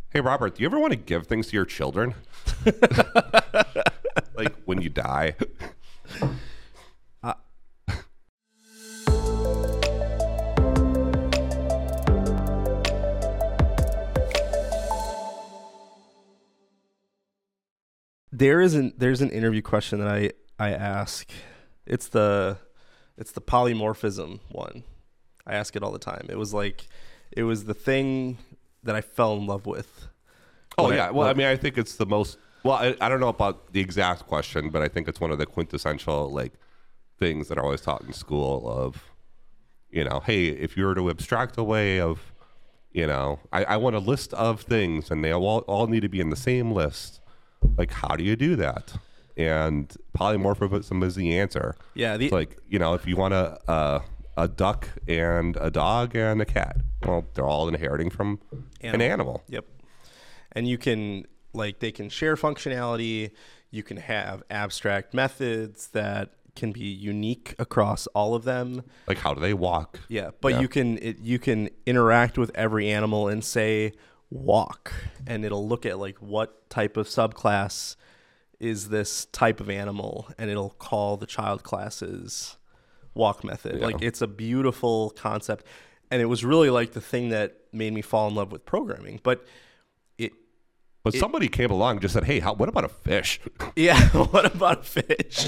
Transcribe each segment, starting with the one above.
Hey, Robert, do you ever want to give things to your children? Like when you die? There's an interview question that I ask. It's the polymorphism one. I ask it all the time. It was the thing that I fell in love with. Oh, yeah. Well, I mean, I think it's the most... Well, I don't know about the exact question, but I think it's one of the quintessential, like, things that are always taught in school of, you know, hey, if you were to abstract a way of, you know, I want a list of things, and they all need to be in the same list. Like, how do you do that? And polymorphism is the answer. Yeah. It's like, you know, if you want a duck and a dog and a cat, well, they're all inheriting from an animal. Yep. And you can, they can share functionality. You can have abstract methods that can be unique across all of them. Like, how do they walk? Yeah, but you can interact with every animal and say walk, and it'll look at what type of subclass is this type of animal, and it'll call the child class's walk method. Yeah. It's a beautiful concept, and it was really the thing that made me fall in love with programming. But somebody came along and just said, hey, what about a fish? Yeah, what about a fish?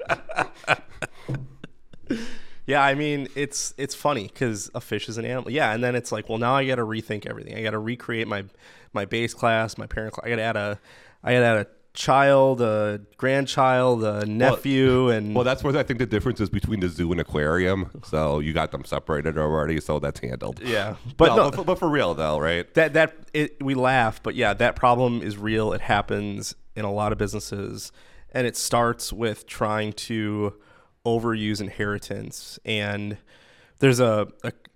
Yeah, I mean, it's funny because a fish is an animal. Yeah, and then it's well, now I got to rethink everything. I got to recreate my base class, my parent class. I got to add a child, a grandchild, a nephew, Well, that's where I think the difference is between the zoo and aquarium. So you got them separated already, so that's handled. Yeah, but for real though, right? We laugh, but yeah, that problem is real. It happens in a lot of businesses, and it starts with trying to overuse inheritance. And there's a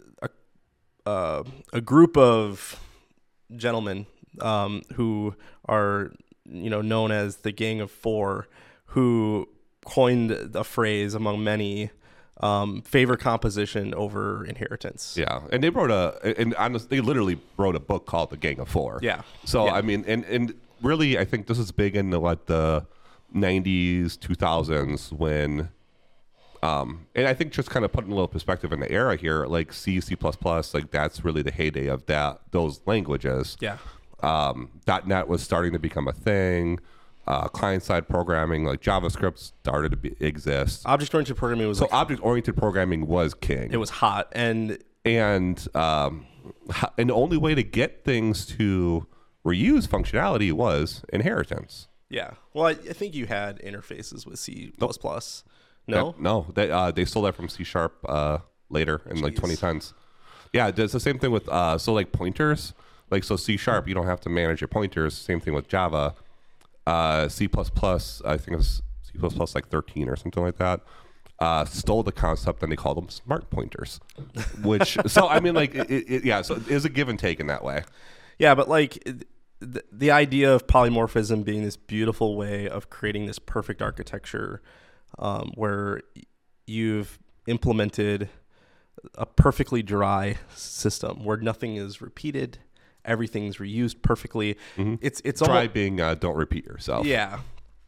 group of gentlemen who are known as the Gang of Four, who coined a phrase among many, favor composition over inheritance. Yeah, and they they literally wrote a book called The Gang of Four. Yeah. So yeah. I mean, and really, I think this is big in the 90s, 2000s when, and I think just kind of putting a little perspective in the era here, like C, C++, that's really the heyday of those languages. Yeah. .NET was starting to become a thing. Client-side programming like JavaScript started to exist. Object-oriented programming was object-oriented programming was king. It was hot, and the only way to get things to reuse functionality was inheritance. Yeah. Well, I think you had interfaces with C++. No? No. They stole that from C# later in 2010s. Yeah, it's the same thing with pointers. C# you don't have to manage your pointers. Same thing with Java. C++, I think it was C++ 13 or something like that, stole the concept and they called them smart pointers. So it is a give and take in that way. Yeah, but the idea of polymorphism being this beautiful way of creating this perfect architecture, where you've implemented a perfectly dry system where nothing is repeated. Everything's reused perfectly. Mm-hmm. It's dry almost, being don't repeat yourself. Yeah.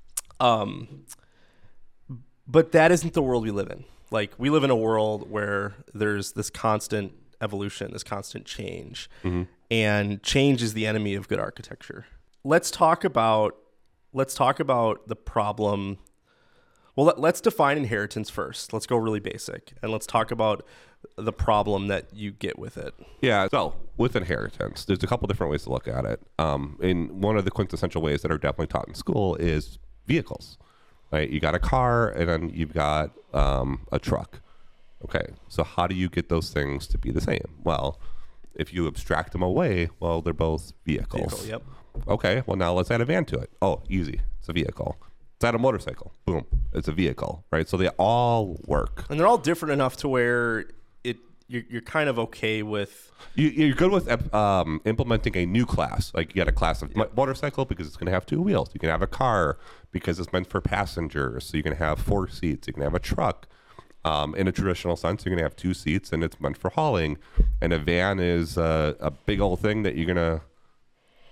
But that isn't the world we live in. We live in a world where there's this constant evolution, this constant change, mm-hmm. and change is the enemy of good architecture. Let's talk about the problem. Well, let's define inheritance first. Let's go really basic, and let's talk about the problem that you get with it. Yeah, so with inheritance, there's a couple different ways to look at it. And one of the quintessential ways that are definitely taught in school is vehicles. Right? You got a car, and then you've got a truck. Okay, so how do you get those things to be the same? Well, if you abstract them away, well, they're both vehicles. Yep. Okay, well, now let's add a van to it. Oh, easy. It's a vehicle. Let's add a motorcycle. Boom. It's a vehicle, right? So they all work. And they're all different enough to where you're kind of okay with... You're good with implementing a new class. You got a class of motorcycle because it's going to have two wheels. You can have a car because it's meant for passengers. So you can have 4 seats. You can have a truck. In a traditional sense, you're going to have 2 seats and it's meant for hauling. And a van is a big old thing that you're going to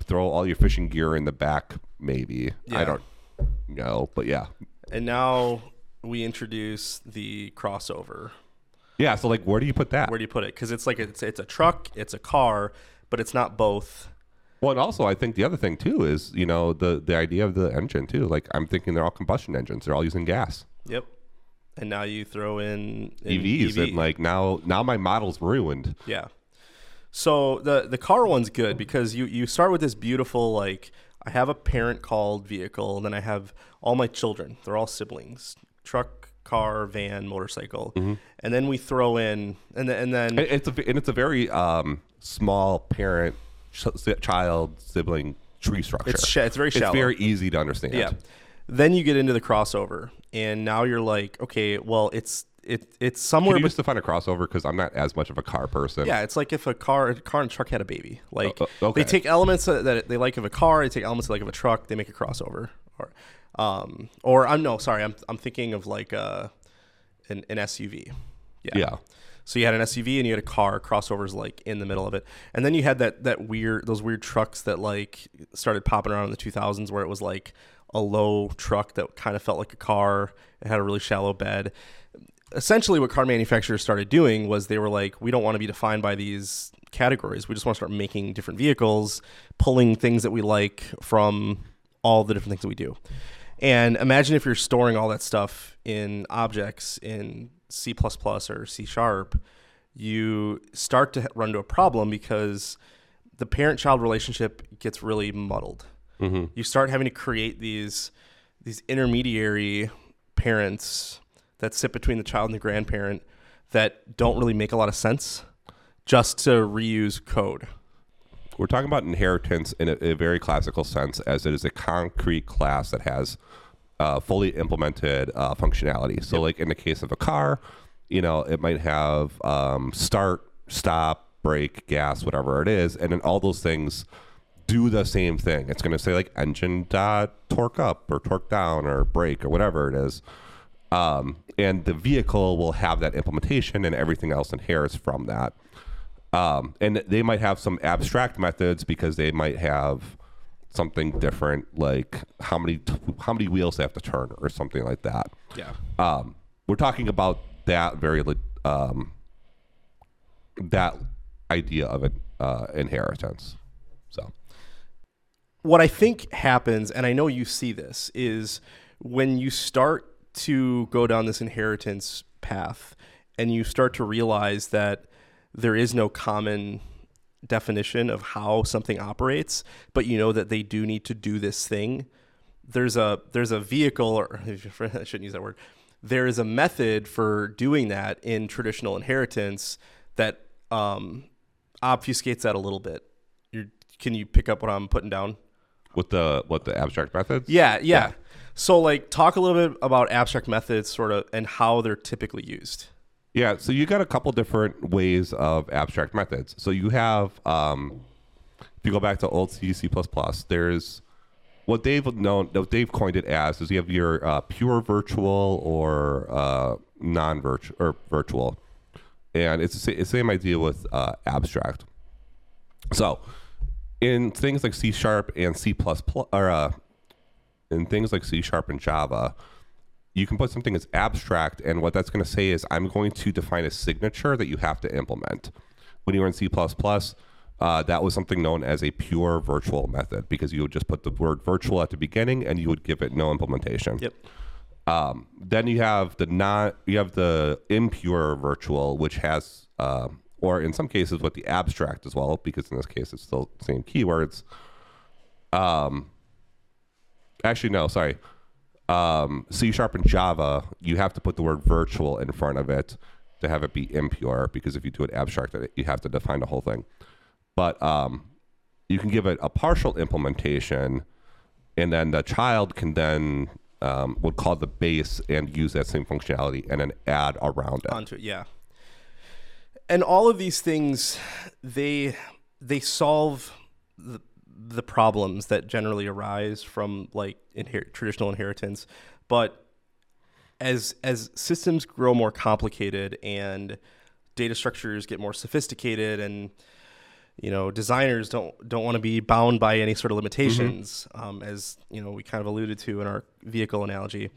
throw all your fishing gear in the back, maybe. Yeah. I don't know, but yeah. And now we introduce the crossover. Yeah, so like where do you put that? Where do you put it? Because it's like it's a truck, it's a car, but it's not both. Well, and also I think the other thing too is, the idea of the engine too. Like I'm thinking they're all combustion engines. They're all using gas. Yep. And now you throw in EVs, EV. and like now my model's ruined. Yeah. So the car one's good because you start with this beautiful, like, I have a parent called vehicle, and then I have all my children. They're all siblings. Truck, car, van, motorcycle. Mm-hmm. And then we throw in and then It's a very small parent child sibling tree structure. it's very shallow. It's very easy to understand. Yeah. Then you get into the crossover, and now you're like, okay, well, it's somewhere. Can you just define a crossover? Because I'm not as much of a car person. Yeah, it's like if a car and truck had a baby. Like okay. they take elements that they like of a car, they take elements they like of a truck, they make a crossover. Or I'm thinking of like an SUV. Yeah. So you had an SUV and you had a car. Crossovers like in the middle of it, and then you had those weird trucks that like started popping around in the 2000s, where it was like a low truck that kind of felt like a car. It had a really shallow bed. Essentially, what car manufacturers started doing was they were like, we don't want to be defined by these categories. We just want to start making different vehicles, pulling things that we like from all the different things that we do. And imagine if you're storing all that stuff in objects in C++ or C#, you start to run into a problem because the parent-child relationship gets really muddled. Mm-hmm. You start having to create these intermediary parents that sit between the child and the grandparent that don't really make a lot of sense just to reuse code. We're talking about inheritance in a very classical sense, as it is a concrete class that has fully implemented functionality. So like in the case of a car, it might have start, stop, brake, gas, whatever it is. And then all those things do the same thing. It's going to say like engine dot torque up or torque down or brake or whatever it is. And the vehicle will have that implementation, and everything else inherits from that. And they might have some abstract methods because they might have something different, like how many wheels they have to turn or something like that. Yeah. We're talking about that that idea of an inheritance. So what I think happens, and I know you see this, is when you start to go down this inheritance path and you start to realize that there is no common definition of how something operates, but you know that they do need to do this thing. There's a vehicle, or I shouldn't use that word. There is a method for doing that in traditional inheritance that obfuscates that a little bit. Can you pick up what I'm putting down? With the abstract methods? Yeah. So like talk a little bit about abstract methods sort of and how they're typically used. Yeah, so you got a couple different ways of abstract methods. So you have, if you go back to old C, C++, there's what they've coined it as is you have your pure virtual or non-virtual or virtual, and it's the same idea with abstract. So in things like C# and C++, or in things like C# and Java, you can put something as abstract, and what that's going to say is I'm going to define a signature that you have to implement. When you were in C++, that was something known as a pure virtual method, because you would just put the word virtual at the beginning and you would give it no implementation. Yep. Then you have the impure virtual, which has, or in some cases with the abstract as well, because in this case it's still the same keywords. Actually, no, sorry. C# and Java, you have to put the word virtual in front of it to have it be impure, because if you do it abstract, you have to define the whole thing. But you can give it a partial implementation, and then the child can then would call the base and use that same functionality and then add around it. Onto it, yeah. And all of these things, they solve the problems that generally arise from like traditional inheritance, but as systems grow more complicated and data structures get more sophisticated, and designers don't want to be bound by any sort of limitations, as we kind of alluded to in our vehicle analogy.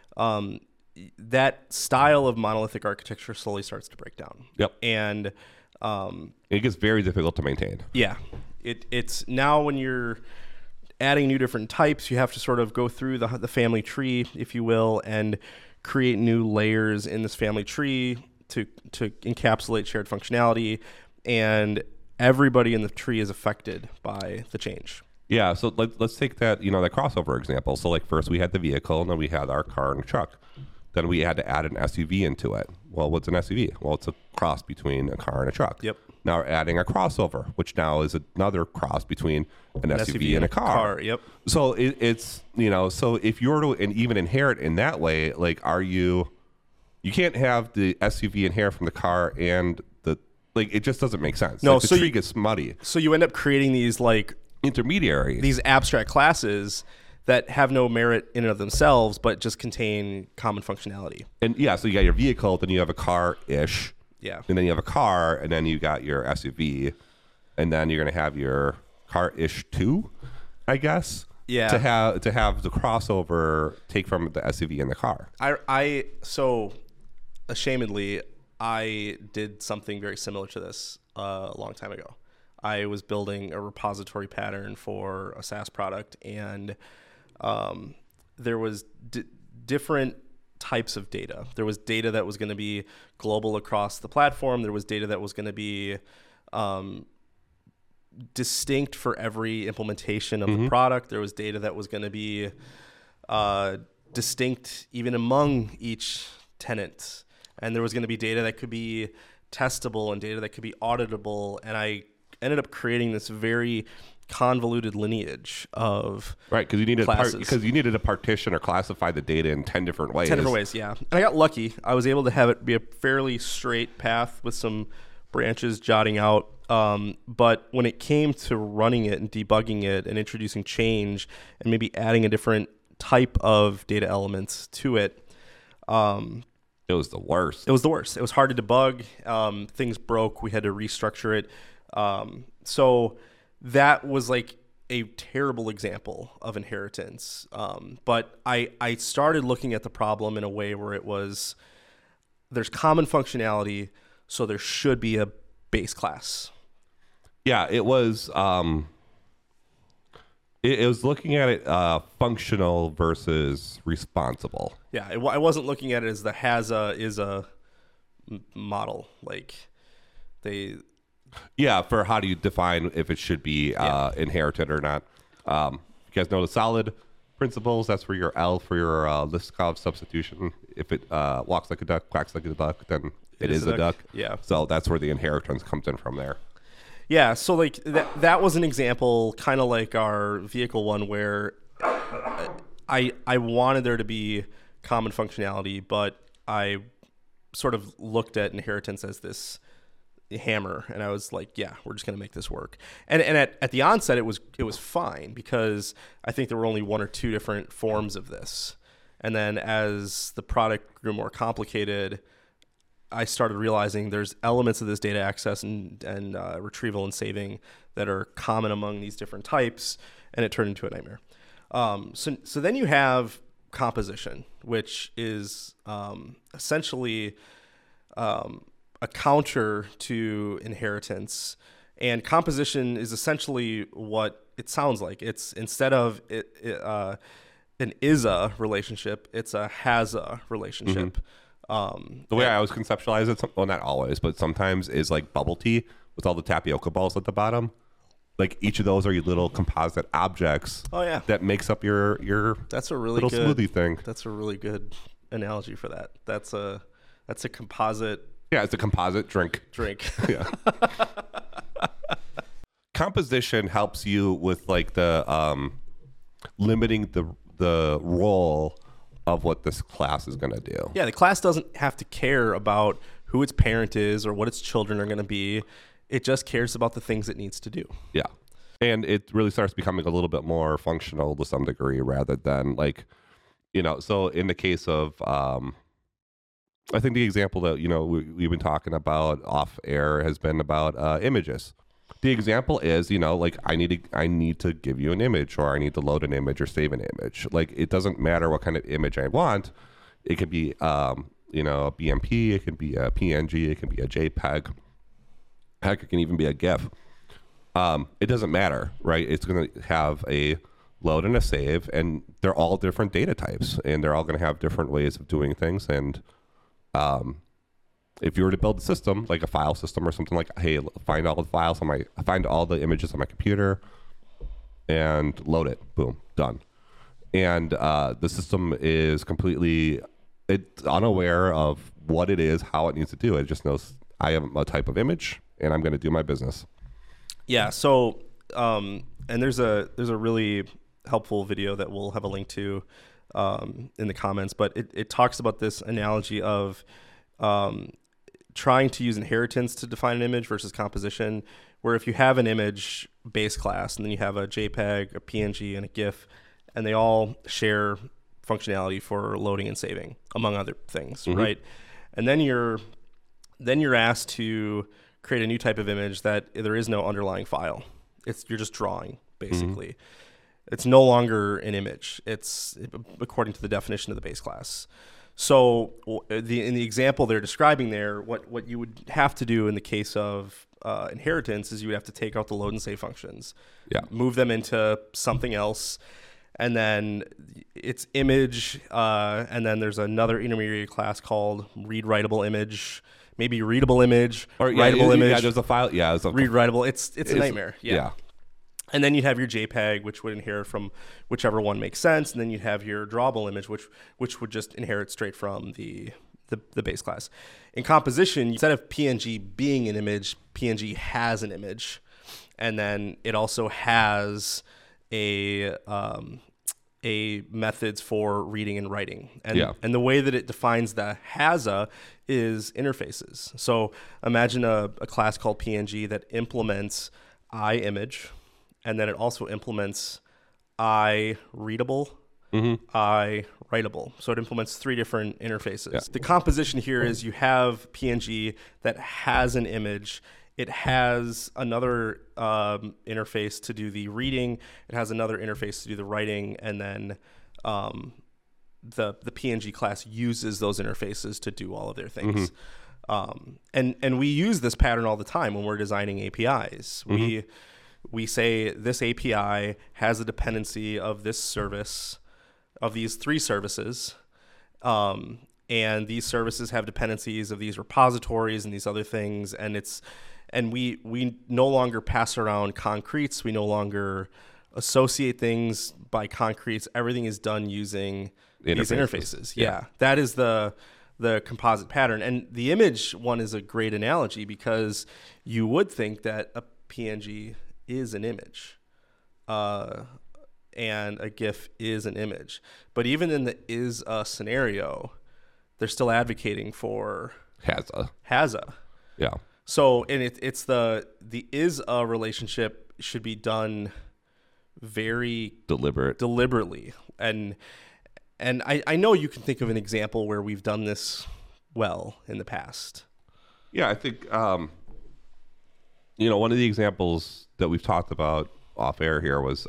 That style of monolithic architecture slowly starts to break down. Yep. And it gets very difficult to maintain. Yeah, it's now when you're adding new different types, you have to sort of go through the family tree, if you will, and create new layers in this family tree to encapsulate shared functionality, and everybody in the tree is affected by the change. Yeah, so let's take that that crossover example. So like first we had the vehicle, and then we had our car and truck. Then we had to add an SUV into it. Well, what's an SUV? Well, it's a cross between a car and a truck. Yep. Now we're adding a crossover, which now is another cross between an SUV and a car. Yep. So it's so if you're to even inherit in that way, like you can't have the SUV inherit from the car and it just doesn't make sense. No, like the tree gets muddy. So you end up creating these intermediaries, these abstract classes that have no merit in and of themselves, but just contain common functionality. And yeah, so you got your vehicle, then you have a car-ish. Yeah. And then you have a car, and then you got your SUV, and then you're going to have your car-ish too, I guess. Yeah. To have the crossover take from the SUV and the car. So ashamedly, I did something very similar to this a long time ago. I was building a repository pattern for a SaaS product, and there was different types of data. There was data that was going to be global across the platform. There was data that was going to be distinct for every implementation of the product. There was data that was going to be distinct even among each tenant. And there was going to be data that could be testable and data that could be auditable. And I ended up creating this very convoluted lineage of right, because you needed classes. You needed to partition or classify the data in 10 different ways. 10 different ways, yeah. And I got lucky. I was able to have it be a fairly straight path with some branches jotting out. But when it came to running it and debugging it and introducing change and maybe adding a different type of data elements to it, it was the worst. It was the worst. It was hard to debug. Things broke. We had to restructure it. So that was like a terrible example of inheritance. But I started looking at the problem in a way where it was, there's common functionality, so there should be a base class. Yeah, it was. It was looking at it functional versus responsible. Yeah, I wasn't looking at it as the has a is a model. Like they. Yeah, for how do you define if it should be inherited or not? You guys know the solid principles. That's where your L for your Liskov substitution. If it walks like a duck, quacks like a duck, then it is a duck. Yeah. So that's where the inheritance comes in from there. Yeah, so like that was an example, kind of like our vehicle one, where I wanted there to be common functionality, but I sort of looked at inheritance as this hammer, and I was like, yeah, we're just going to make this work. And at the onset, it was fine, because I think there were only one or two different forms of this. And then as the product grew more complicated, I started realizing there's elements of this data access and retrieval and saving that are common among these different types, and it turned into a nightmare. So then you have composition, which is essentially a counter to inheritance. And composition is essentially what it sounds like. It's instead of an is-a relationship, it's a has-a relationship. The way I always conceptualize it, well, not always, but sometimes, is like bubble tea with all the tapioca balls at the bottom. Like each of those are your little composite objects. Oh yeah, that makes up your that's a really little good smoothie thing. That's a really good analogy for that. That's a composite. Yeah, it's a composite drink. Yeah. Composition helps you with like the limiting the role of what this class is going to do. Yeah, the class doesn't have to care about who its parent is or what its children are going to be. It just cares about the things it needs to do. Yeah. And it really starts becoming a little bit more functional to some degree, rather than like, so in the case of, I think the example that, we've been talking about off air has been about images. The example is, like I need to give you an image, or I need to load an image or save an image. Like it doesn't matter what kind of image I want. It could be, a BMP, it can be a PNG, it can be a JPEG. Heck, it can even be a GIF. It doesn't matter, right? It's going to have a load and a save, and they're all different data types, and they're all going to have different ways of doing things. And if you were to build a system, like a file system or something, like, hey, find all the files find all the images on my computer and load it, boom, done. And the system is completely unaware of what it is, how it needs to do it. It just knows I have a type of image and I'm going to do my business. Yeah. So, and there's a really helpful video that we'll have a link to in the comments, but it talks about this analogy of trying to use inheritance to define an image versus composition, where if you have an image base class and then you have a JPEG, a PNG, and a GIF, and they all share functionality for loading and saving, among other things, right? And then you're asked to create a new type of image that there is no underlying file. You're just drawing, basically. It's no longer an image. It's according to the definition of the base class. So in the example they're describing there, what you would have to do in the case of inheritance is you would have to take out the load and save functions, move them into something else, and then it's image, and then there's another intermediate class called read writable image, maybe readable image, or writable image. Yeah, there's a file. Yeah, read writable. It's a nightmare. Yeah. And then you'd have your JPEG, which would inherit from whichever one makes sense, and then you'd have your drawable image, which would just inherit straight from the base class. In composition, instead of PNG being an image, PNG has an image, and then it also has a methods for reading and writing. And the way that it defines the has-a is interfaces. So imagine a class called PNG that implements iImage, and then it also implements iReadable, iWritable. So it implements 3 different interfaces. Yeah. The composition here is you have PNG that has an image. It has another interface to do the reading. It has another interface to do the writing, and then the PNG class uses those interfaces to do all of their things. And we use this pattern all the time when we're designing APIs. We say this API has a dependency of this service, of these 3 services, and these services have dependencies of these repositories and these other things, and we no longer pass around concretes. We no longer associate things by concretes. Everything is done using these interfaces. Yeah, that is the composite pattern. And the image one is a great analogy because you would think that a PNG is an image, and a GIF is an image. But even in the is a scenario, they're still advocating for has-a. Yeah. So, and it's the is a relationship should be done very deliberately. And I know you can think of an example where we've done this well in the past. Yeah, I think one of the examples that we've talked about off air here was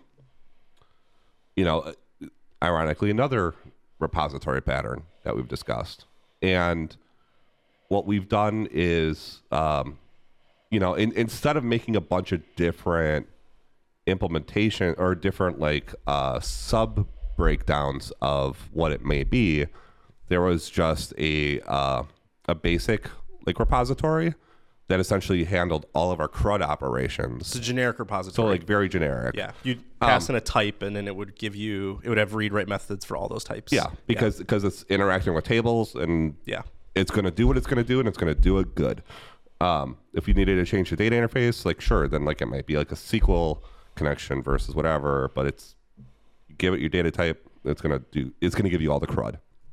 ironically another repository pattern that we've discussed. And what we've done is instead of making a bunch of different implementation or different sub breakdowns of what it may be, there was just a basic repository that essentially handled all of our CRUD operations. It's a generic repository. So very generic. Yeah. You'd pass in a type, and then it would have read-write methods for all those types. Yeah, because it's interacting with tables, and it's going to do what it's going to do, and it's going to do it good. If you needed to change the data interface, sure, then it might be a SQL connection versus whatever, but it's give it your data type, it's going to give you all the CRUD.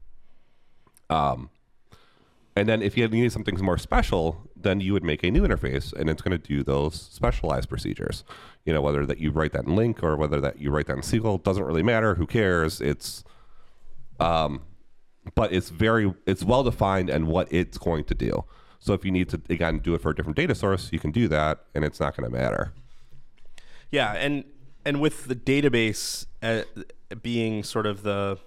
And then if you needed something more special, then you would make a new interface, and it's going to do those specialized procedures. Whether that you write that in LINQ or whether that you write that in SQL, doesn't really matter. Who cares? But it's well defined and what it's going to do. So if you need to, again, do it for a different data source, you can do that, and it's not going to matter. Yeah, and with the database being sort of the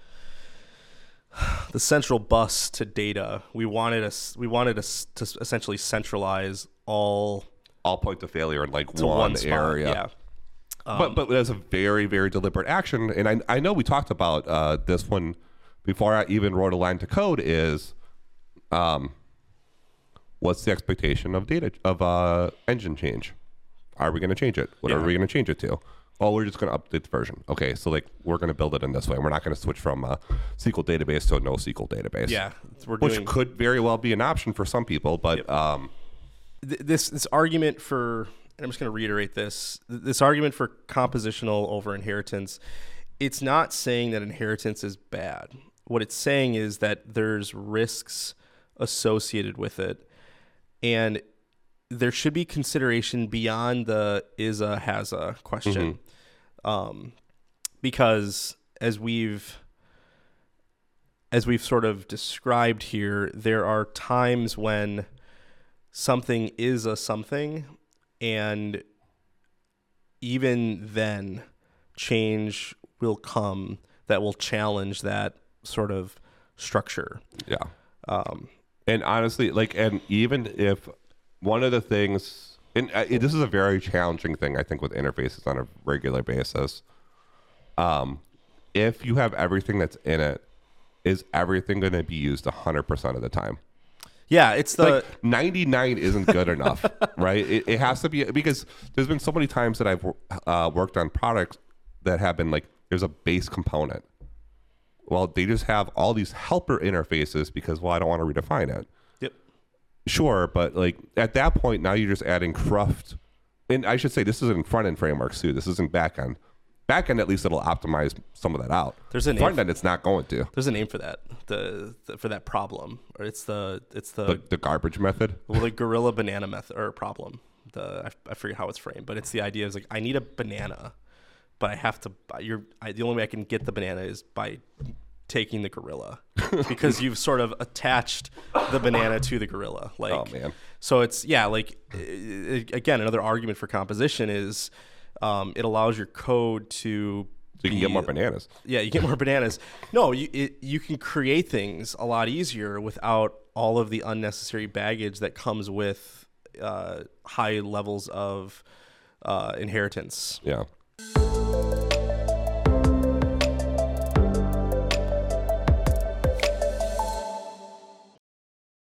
central bus to data, we wanted us to essentially centralize all point of failure in like to one spot. area. Yeah. But it was a very, very deliberate action. And I know we talked about this one before I even wrote a line to code is what's the expectation of data of engine change? Are we going to change it? What are we going to change it to? Oh, we're just going to update the version. Okay, so like we're going to build it in this way. We're not going to switch from a SQL database to a NoSQL database. Yeah, which could very well be an option for some people, but this argument for, and I'm just going to reiterate this argument for compositional over inheritance, it's not saying that inheritance is bad. What it's saying is that there's risks associated with it, and there should be consideration beyond the is a has a question. Because as we've sort of described here, there are times when something is a something, and even then change will come that will challenge that sort of structure. Yeah. And honestly, like, and even if one of the things, and this is a very challenging thing, I think, with interfaces on a regular basis. If you have everything that's in it, is everything going to be used 100% of the time? Yeah, it's the like 99 isn't good enough, right? It has to be, because there's been so many times that I've worked on products that have been like, there's a base component. Well, they just have all these helper interfaces because, well, I don't want to redefine it. Yep. Sure, but like at that point, now you're just adding cruft. And I should say this isn't front-end frameworks too. This isn't back-end. Back-end, at least it'll optimize some of that out. There's a front-end, it's not going to. There's a name for that, for that problem, or it's the garbage method. Well, the gorilla banana method or problem. I forget how it's framed, but it's the idea is like I need a banana, but I have to. The only way I can get the banana is by taking the gorilla, because you've sort of attached the banana to the gorilla. Like, oh man. So it's like again, another argument for composition is it allows your code to. So you can get more bananas. Yeah, you get more bananas. No, you can create things a lot easier without all of the unnecessary baggage that comes with high levels of inheritance. Yeah.